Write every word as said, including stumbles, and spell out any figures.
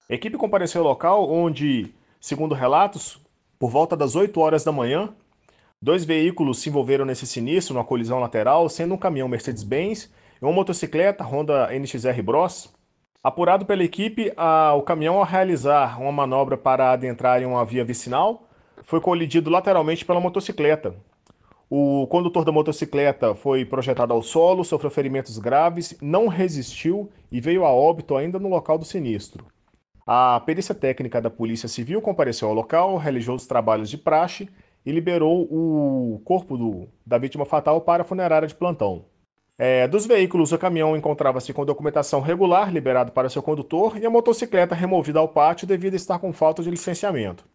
A equipe compareceu ao local onde, segundo relatos, por volta das oito horas da manhã, dois veículos se envolveram nesse sinistro, numa colisão lateral, sendo um caminhão Mercedes-Benz e uma motocicleta Honda N X R Bros. Apurado pela equipe, a- o caminhão, ao realizar uma manobra para adentrar em uma via vicinal, foi colidido lateralmente pela motocicleta. O condutor da motocicleta foi projetado ao solo, sofreu ferimentos graves, não resistiu e veio a óbito ainda no local do sinistro. A perícia técnica da Polícia Civil compareceu ao local, realizou os trabalhos de praxe e liberou o corpo do- da vítima fatal para a funerária de plantão. É, dos veículos, o caminhão encontrava-se com documentação regular, liberado para seu condutor, e a motocicleta removida ao pátio devido a estar com falta de licenciamento.